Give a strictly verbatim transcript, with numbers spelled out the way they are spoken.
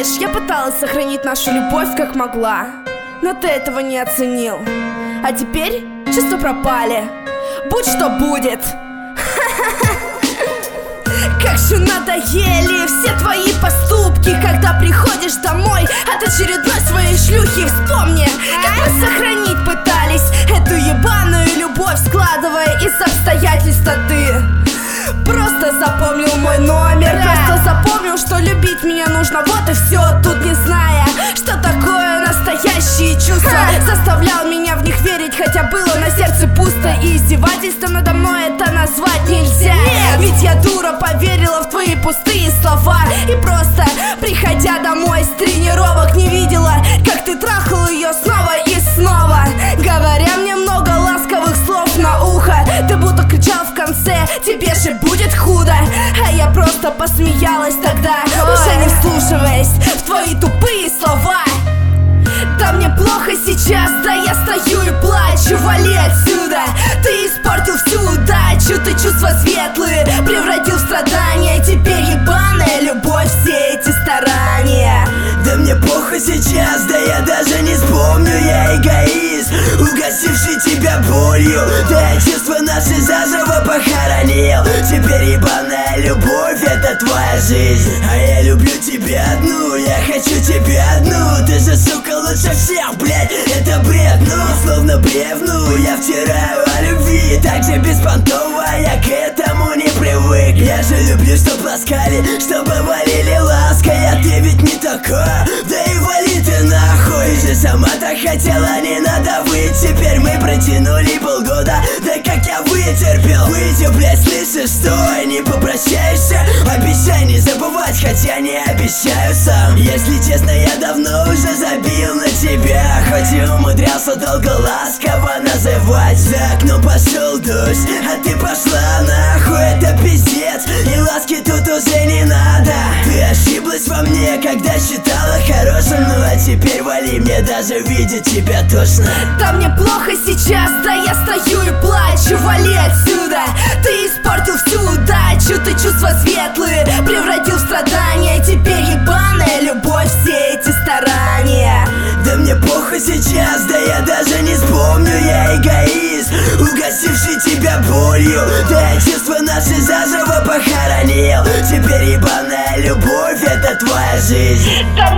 Знаешь, я пыталась сохранить нашу любовь как могла, но ты этого не оценил. А теперь чувства пропали. Будь что будет. Как же надоели все твои поступки, когда приходишь домой от очередной своей шлюхи. Вспомни, как мы сохранить пытались эту ебаную любовь, складывая из обстоятельств, а ты просто запомнил мой номер, просто запомнил, что любить меня нужно, вот и все. Тут не зная, что такое настоящие чувства, заставлял меня в них верить, хотя было на сердце пусто. И издевательство надо мной это назвать нельзя. Нет. Ведь я дура поверила в твои пустые слова, и просто приходя домой с тренировок не видела, как ты трахал ее снова и снова, говоря мне много ласковых слов на ухо. Ты будто кричал в конце: тебе же будет худо. А я просто посмеялась тогда, Ой. уже не вслушиваясь в твои тупые слова. Да мне плохо сейчас, да я стою и плачу. Вали отсюда, ты испортил всю удачу. Ты чувства светлые превратил в страдания. Теперь ебаная любовь, все эти старания. Да мне плохо сейчас, да я даже не вспомню. Я эгоист, угасивший тебя болью. Да я чувства наши заживо похоронил. Теперь ебаная любовь, это твоя жизнь. А я люблю тебя одну, я хочу тебя одну. Ты же, сука, лучше всех, блять, это бред. Ну, словно бревну я втираю о любви, так же беспонтово я к этому не привык. Я же люблю, чтоб ласкали, чтобы валили лаской. А ты ведь не такая, да и вали ты нахуй. Ты же сама так хотела, не надо выть. Теперь мы протянули полгода, да как я вытерпел. Выйди, блять, слышишь, стой, не попрощаешься. Обещай не забывать, хотя не обещаю сам. Если честно, я давно уже забил на тебя, хоть и умудрялся долго ласково называть. За окном пошел дождь, а ты пошла нахуй, это пиздец. И ласки тут уже не надо. Ты ошиблась во мне, когда считала хорошим. Ну а теперь вали, мне даже видеть тебя тошно. Да мне плохо сейчас, да я стою и плачу. Вали отсюда, ты испортил всю удачу. Ты чувства светлые превратил в страдания. Теперь ебаная любовь, все эти старания. Да мне плохо сейчас, да я даже не вспомню. Я эгоист, угасивший тебя болью. Да я чувства наши заживо похоронил. Теперь ебаная любовь, это твоя жизнь.